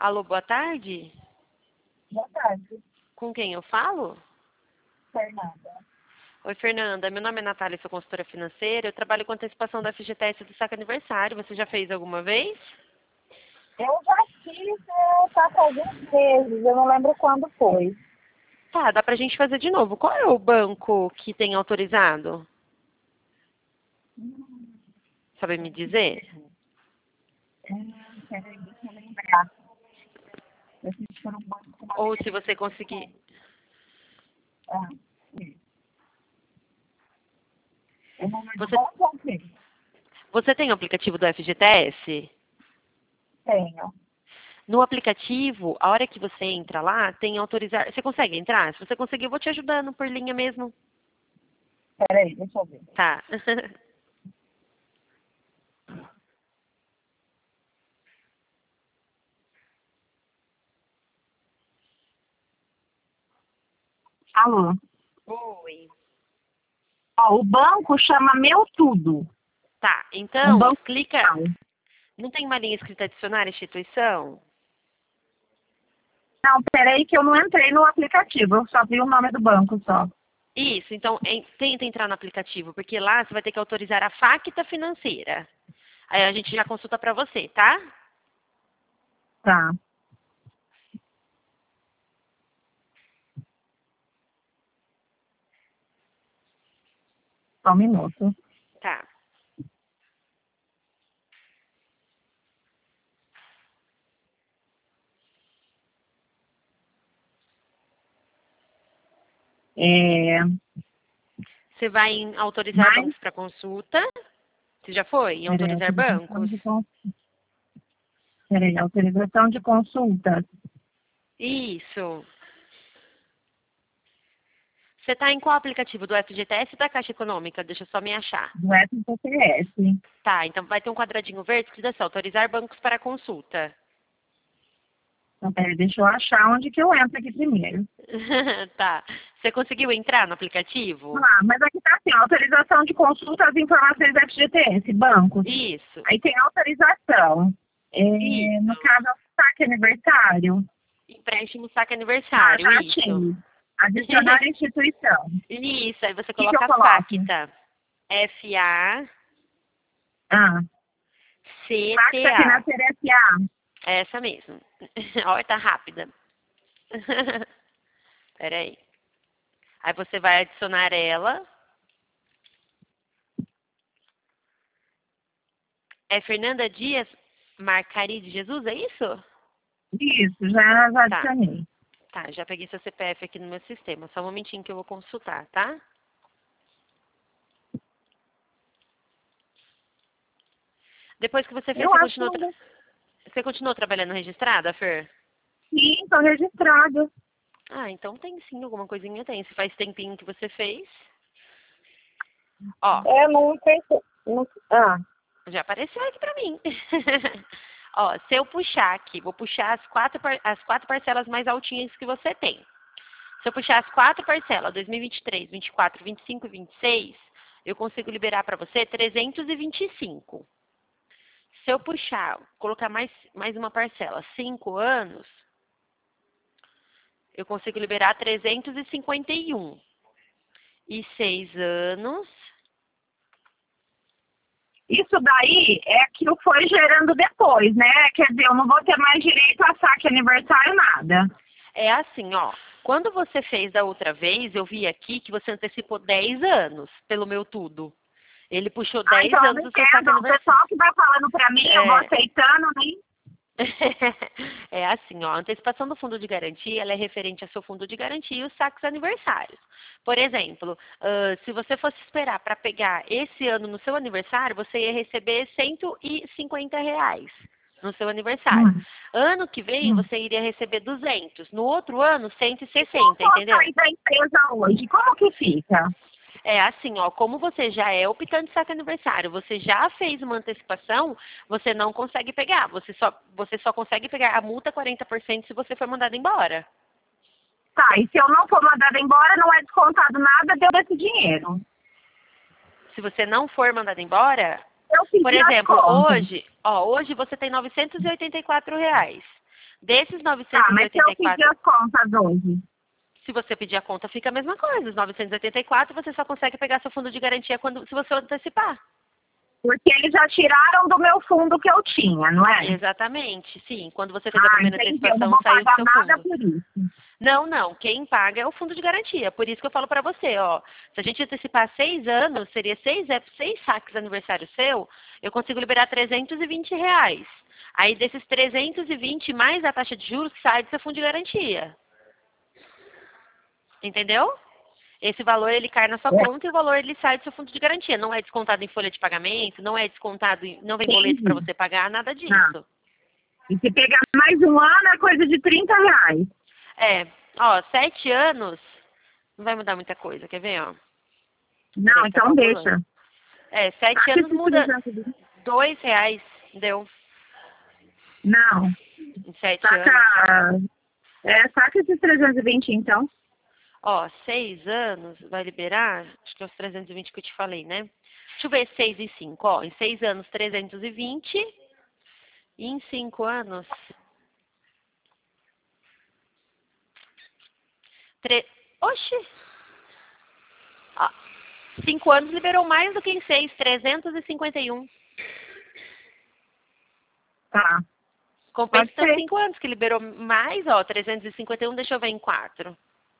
Alô, boa tarde. Boa tarde, Com quem eu falo? Fernanda. Oi, Fernanda. Meu nome é Natália, sou consultora financeira. Eu trabalho com antecipação da FGTS do saque aniversário. Você já fez alguma vez? Eu já fiz, tá com alguns meses, eu não lembro quando foi. Tá, dá pra gente fazer de novo. Qual é o banco que tem autorizado? Sabe me dizer? Peraí, deixa eu lembrar. Eu fiz por um banco com uma Ou se vez. você conseguir. Ah, sim. O número do Você, banco eu sei. você tem o aplicativo do FGTS? Tenho. No aplicativo, a hora que você entra lá, tem autorizar. Você consegue entrar? Se você conseguir, eu vou te ajudando por linha mesmo. Peraí, deixa eu ver. Tá. Alô? Oi. Ó, o banco chama Meu Tudo. Tá, Um então, banco clica. digital. Não tem uma linha escrita adicionar instituição? Não, peraí que eu não entrei no aplicativo, eu só vi o nome do banco só. Isso, então tenta entrar no aplicativo, porque lá você vai ter que autorizar a Facta Financeira. Aí a gente já consulta pra você, tá? Tá, só um minuto. Tá. É, Você vai em autorizar mais, bancos para consulta. Você já foi em peraí, autorizar autorização bancos? de Peraí, autorização de consulta Isso. Você está em qual aplicativo? Do FGTS ou da Caixa Econômica? Deixa eu só me achar. do FGTS. Tá, então vai ter um quadradinho verde que diz assim, autorizar bancos para consulta. Então, peraí, deixa eu achar onde que eu entro aqui primeiro. Tá. Você conseguiu entrar no aplicativo? Vamos lá, mas aqui tá assim, autorização de consulta às informações do FGTS, bancos. Isso. Aí tem autorização. No Isso. caso, é o saque aniversário. Empréstimo saque Ah, aniversário, já isso. achei. Adicionar instituição. Isso, aí você O que eu coloca a coloco? FACTA. F-A-C-T-A. Ah, Facta Financeira S.A. Essa mesmo. Olha, tá rápida. Peraí. Aí você vai adicionar ela. É Fernanda Dias Marcari de Jesus, é isso? Isso, já Tá. adicionei. Tá, já peguei seu CPF aqui no meu sistema. Só um momentinho que eu vou consultar, tá? Depois que você fez, Eu acho que não deu. você continuou trabalhando registrada, Fer? Sim, estou registrado. Ah, então tem sim, alguma coisinha tem. Se faz tempinho que você fez. Ó, Não sei. Ah, já apareceu aqui pra mim. Ó, se eu puxar aqui, vou puxar as quatro parcelas mais altinhas que você tem. Se eu puxar as quatro parcelas, 2023, 24, 25 e 26, eu consigo liberar para você 325. Se eu puxar, colocar mais uma parcela, 5 anos, eu consigo liberar 351. E 6 anos, isso daí é que foi gerando depois, né? Quer dizer, eu não vou ter mais direito a saque aniversário, nada. é assim, ó. Quando você fez da outra vez, eu vi aqui que você antecipou 10 anos pelo meu tudo. Ele puxou Ah, 10 então eu anos não do seu saque entendo. O aniversário. pessoal que vai falando pra mim, eu vou É, aceitando, né? é assim, ó, a antecipação do fundo de garantia, ela é referente ao seu fundo de garantia e os saques aniversários. Por exemplo, se você fosse esperar para pegar esse ano no seu aniversário, você ia receber R$ 150 no seu aniversário. Hum, Ano que vem, hum. você iria receber 200. No outro ano, E se eu 160, for entendeu? sair da empresa hoje, como que fica? É assim, ó, como você já é optante de saque aniversário, você já fez uma antecipação, você não consegue pegar. Você só consegue pegar a multa 40% se você for mandado embora. Tá, e se eu não for mandada embora, não é descontado nada, deu desse dinheiro. Se você não for mandado embora, Eu por pedi as exemplo, contas. hoje você tem R$ 984. Desses Tá, mas se eu pedir 984, as contas hoje? se você pedir a conta, fica a mesma coisa. Os 984, você só consegue pegar seu fundo de garantia se você antecipar. Porque eles já tiraram do meu fundo que eu tinha, não é? Exatamente, sim. Quando você fez a primeira Entendi. Eu não antecipação, vou saiu do pagar seu nada fundo. por isso. Não, não. Quem paga é o fundo de garantia. Por isso que eu falo para você, ó. Se a gente antecipar 6 anos, seria 6 saques aniversário seu, eu consigo liberar R$ 320. Aí desses 320 mais a taxa de juros sai do seu fundo de garantia. Entendeu? Esse valor ele cai na sua É, conta e o valor ele sai do seu fundo de garantia. Não é descontado em folha de pagamento, não é descontado, não vem boleto para entendi. você pagar, nada Tá. disso. E se pegar mais um ano, é coisa de R$ 30. É, ó, 7 anos, não vai mudar muita coisa, quer ver, ó? Não, Peraí, tá então calculando. deixa. É, 7 Saca anos esses muda 320. R$ 2, deu, Não, em 7 anos. saca, saca esses 320 então. Ó, 6 anos vai liberar, acho que é os 320 que eu te falei, né? Deixa eu ver 6 e 5, ó, em 6 anos 320 e em 5 anos... Oxi! Ó, 5 anos liberou mais do que em 6, 351. Tá, Compensa pode então ser. 5 anos, que liberou mais, ó, 351, deixa eu ver em 4.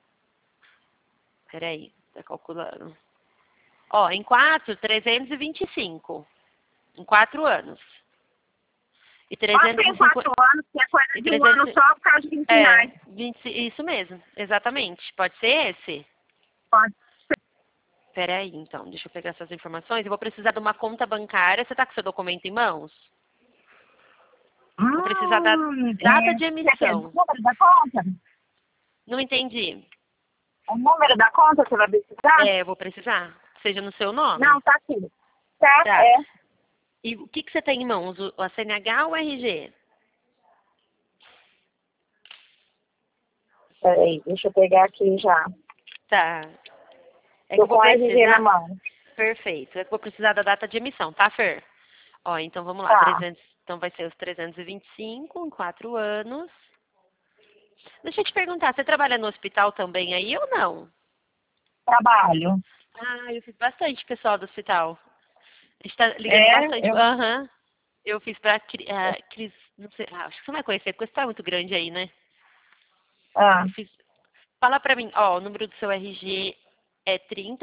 Peraí, tá calculando. Ó, em 4, 325. Em 4 anos. E Pode ser em 350... 4 anos, que é coisa E de um ano 300, só por causa de R$ 20. 20, isso mesmo, exatamente. Pode ser esse? Pode. Peraí, então, deixa eu pegar essas informações. Eu vou precisar de uma conta bancária. Você tá com seu documento em mãos? Vou precisar da data de Você quer o emissão. número da conta? Não entendi. O número da conta você vai precisar? É, eu vou precisar. Seja no seu nome. Não, tá aqui. Tá, Tá. E o que você tem em mãos? A CNH ou o RG? Peraí, deixa eu pegar aqui já. Tá. É que Tô eu vou com a RG na precisar. mão. Perfeito. É que eu vou precisar da data de emissão, tá, Fer? Ó, então vamos lá. Tá, 300, então vai ser os 325 em 4 anos. Deixa eu te perguntar, você trabalha no hospital também aí ou não? trabalho. Ah, eu fiz bastante pessoal do hospital. A gente tá ligando bastante. Eu... Aham. Eu fiz pra Cris, não sei, acho que você não vai conhecer, porque o hospital é muito grande aí, né? Ah, Eu fiz. Fala pra mim, ó, o número do seu RG é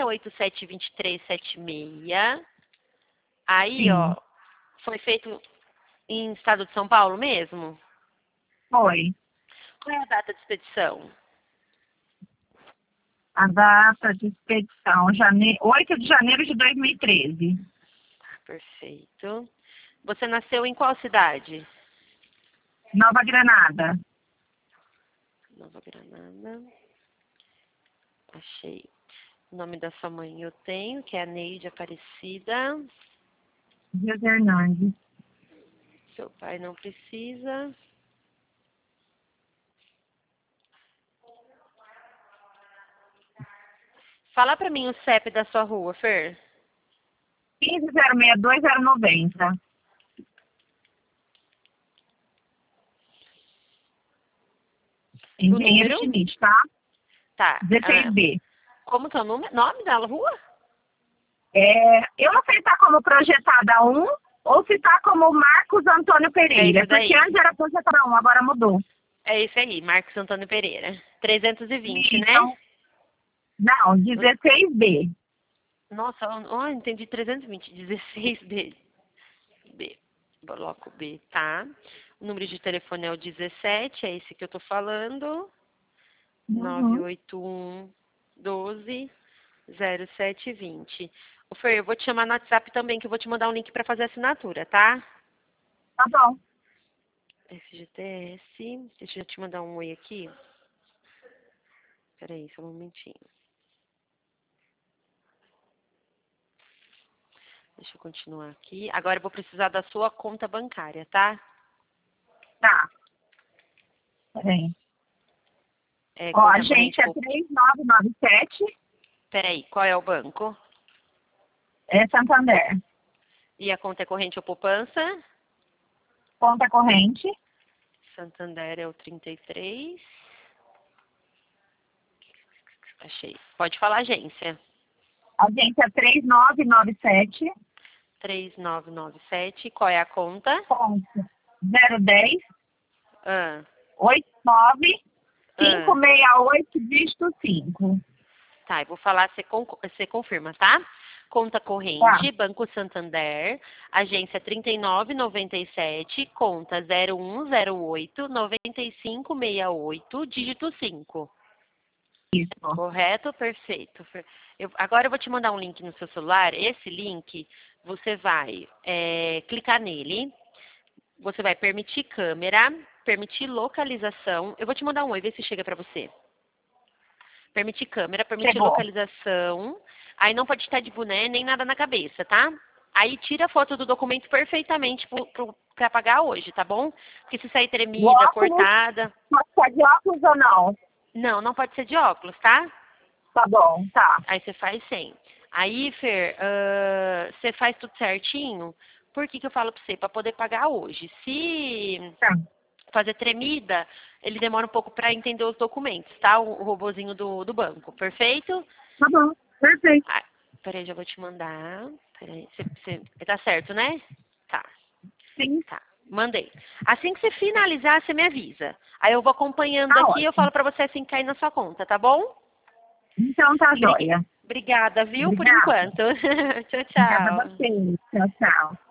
30872376. Aí, ó, sim, foi feito em estado de São Paulo mesmo? foi. Qual é a data de expedição? A data de expedição, 8 de janeiro de 2013. Perfeito. Você nasceu em qual cidade? Nova Granada. Nova Granada. Achei. O nome da sua mãe eu tenho, que é a Neide Aparecida. Dias Hernandes. Seu pai não precisa. Fala pra mim o CEP da sua rua, Fer. 15.062.090. O Engenheiro número? Schmidt, tá? Tá. 16B. Como que é o nome da rua? Eu não sei se tá como projetada 1 ou se tá como Marcos Antônio É Pereira. isso daí. Porque antes era projetada 1, agora mudou. É isso aí, Marcos Antônio Pereira. 320, né? Então, não, 16B. Nossa, ó, entendi 320. 16B. B. Bloco B, tá? O número de telefone é o 17, é esse que eu tô falando. Uhum. 981 12 0720. Ô, Fer, eu vou te chamar no WhatsApp também, que eu vou te mandar um link para fazer a assinatura, tá? Tá bom. FGTS. Deixa eu te mandar um oi aqui. Peraí, só um momentinho. Deixa eu continuar aqui. Agora eu vou precisar da sua conta bancária, tá? Tá. Peraí. Ó, Conta a gente corrente. é 3997, Peraí, qual é o banco? é E a conta é corrente ou poupança? conta corrente, Santander é o 33. Achei. Pode falar, agência. Agência 3997, 3997. Qual é a conta? ponto 010 Ah, 89 ah. 568 dígito 5. Tá, eu vou falar, você confirma, tá? Conta corrente, Banco Santander, agência 3997, conta 0108 9568, dígito 5. Isso. Correto? Perfeito. Agora eu vou te mandar um link no seu celular. Esse link, você vai clicar nele. Você vai permitir câmera, permitir localização. Eu vou te mandar um oi, ver se chega para você. Permitir câmera, permitir Chegou. localização. Aí não pode estar de boné nem nada na cabeça, tá? Aí tira a foto do documento perfeitamente para pagar hoje, tá bom? Porque se sair tremida, Óculos? cortada... Pode ser de óculos ou não? Não, não pode ser de óculos, tá? Tá bom, tá. Aí você faz sem. Aí, Fer, você faz tudo certinho. Por que eu falo pra você? Pra poder pagar hoje. Se Tá. fazer tremida, ele demora um pouco pra entender os documentos, tá? O robozinho do banco. Perfeito? Tá bom, perfeito. Ah, peraí, já vou te mandar. Peraí, tá certo, né? Tá, Sim, tá. Mandei. Assim que você finalizar, você me avisa. Aí eu vou acompanhando tá aqui e ótimo. eu falo pra você assim que cair na sua conta, tá bom? Então tá joia. Obrigada, viu, por Obrigada. enquanto. Tchau, Obrigada a tchau. você. Tchau, tchau.